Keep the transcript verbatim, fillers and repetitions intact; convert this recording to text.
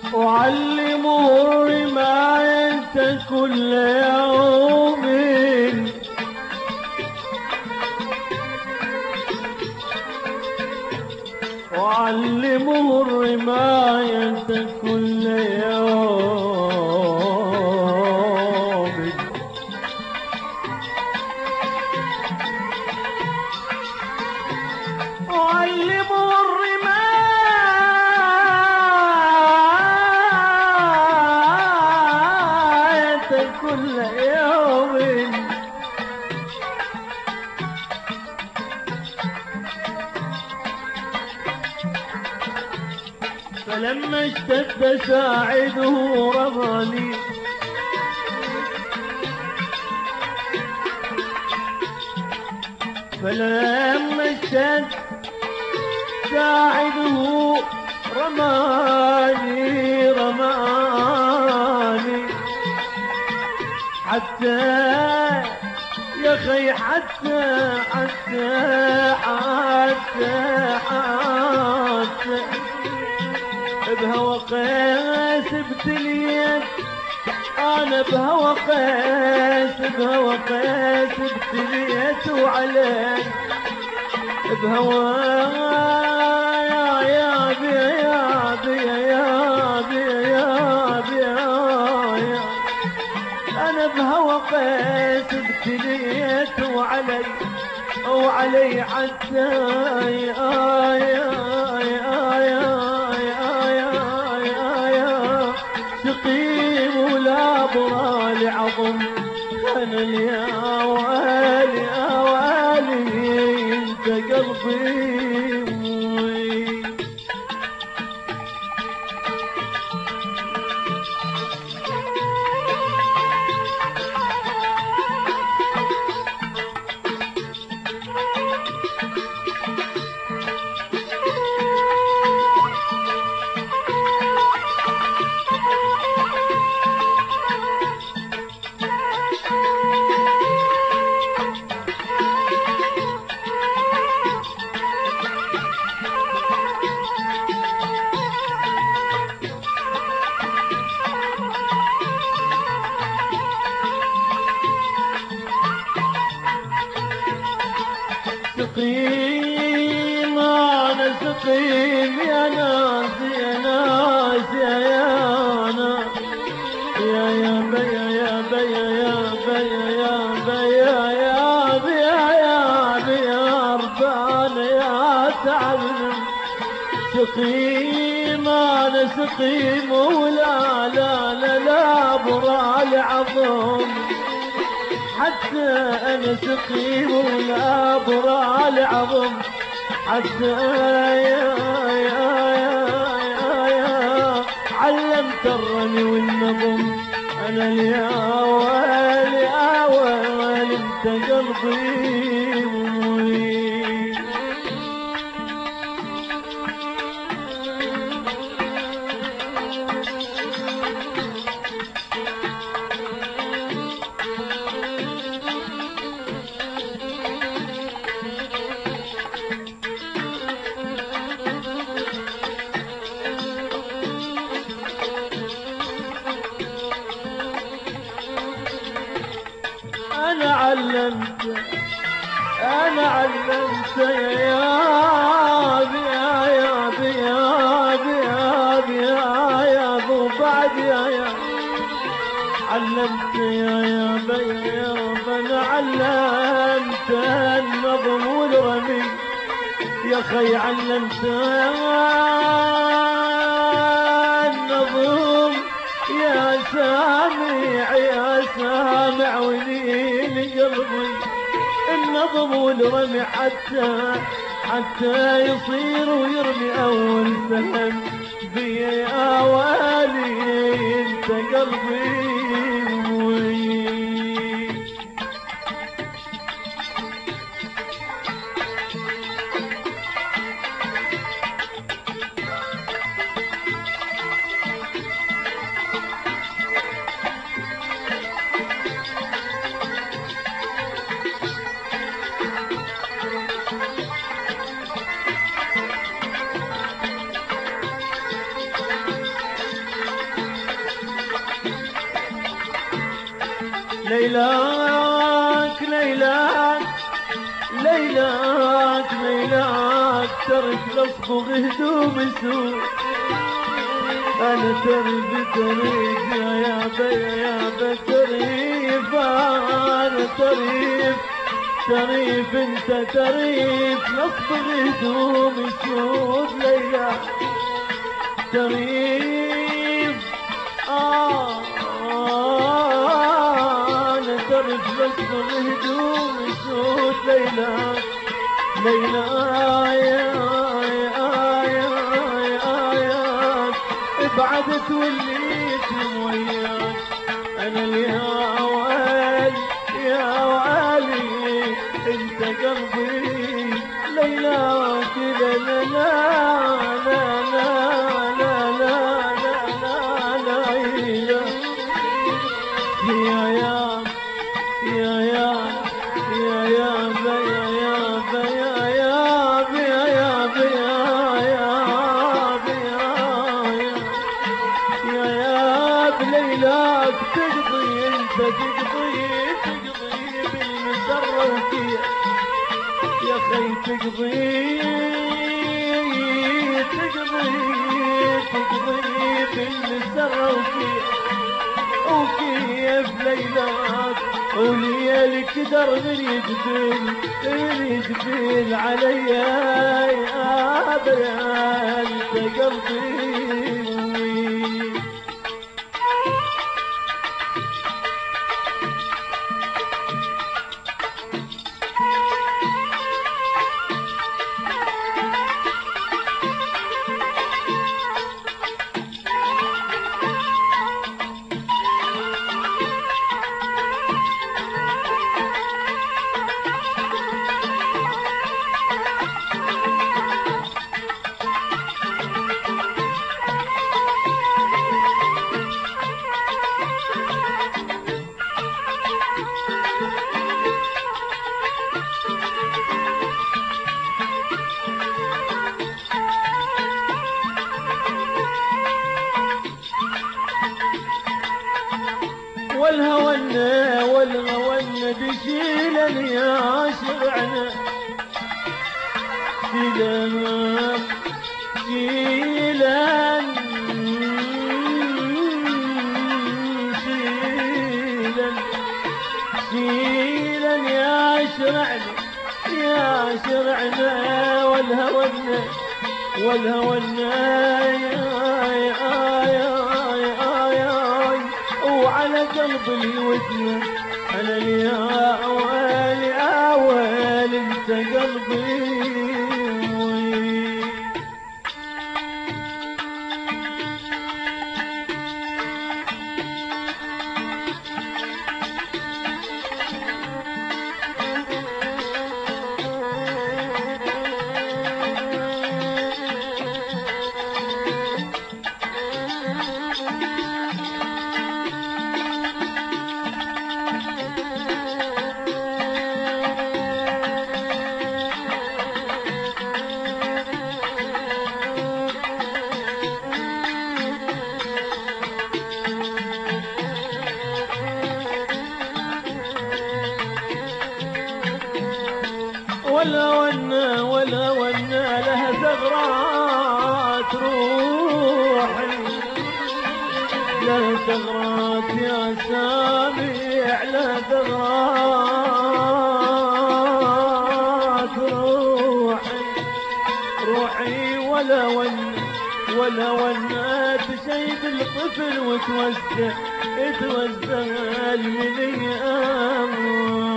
وعلموا الرماية كل يوم، وعلموا الرماية كل يوم، وعلموا الرماية كل يوم. فلما اشتد ساعده رماني، فلما اشتد ساعده رماني رماني حتى يا خي حتى حتى حتى حتى بهوى قيس ابتليت، انا بهوى قيس بهوى قيس ابتليت وعليك بهوى يا يا بي يا بي يا بي يا بي يا انا بهوى قيس ابتليت وعلي وعلي حتى يا يا يا سقيم ولا برالي عظم، انا يا والي يا والي انت قلبي. سقيم انا سقيم يا ناس يا ناس يا يا ناس يا يا بيا يا بيا يا بيا يا بيا يا بيا يا بيا ربان يا تعبنا. سقيم انا سقيم ولا لا لا لا برالي عظم، حتى انا سقيم ولا برالي عظم، حتى يا يا يا يا علمت الرمي والنظم، انا يا والي يا والي انت قلبي. أنا علمت أنا علمت يا بي يا بي يا بي يا بي يا ابو بعد يا يا علمت يا يا بي يا انا علمت النظم والرمي يا خي، علمت النظم يا سامع يا سامع ولين قلبي، النظم والرمي حتى حتى يصير ويرمي اول سهم بي يا والي انت قلبي. ليلاك ليلاك ليلاك ليلاك ترك لصبغ هدوم سود انا تريد تريد يا يابا يا يابا تريف انا تريف تريف انت تريف لصبغ هدوم سود ليلاك تريف آه انا تريف لصبغ هدوم سود ليلاك ليلاك يا بعدت وليت وياك انا يا والي يا والي انت قلبي ليلاك لا لا لا لا لا لا لا لا لا يا يا يا يا يا يا يا يا يا يا ليلاك تقضي انت تقضي تقضي بالمسرة وكيع يا خي تقضي تقضي تقضي بالمسرة وكيع وكيف ليلاك وليالك قدر من يقبل من يقبل عليا يا بيان انت قلبي والهونا والهونا بشيلن يا شرعنا شيلن شيلن شيلن شيلن يا شرعنا يا شرعنا والهونا والهونا يا يا يا وعلى قلب الودن انا يا اول اول انت قلبي ولا ونا ولا ونا لها ثغرات روحي لها ثغرات يا سامع لها ثغرات روحي روحي ولا ونا ولا ونا تشيد الطفل وتوزع توزع المنيام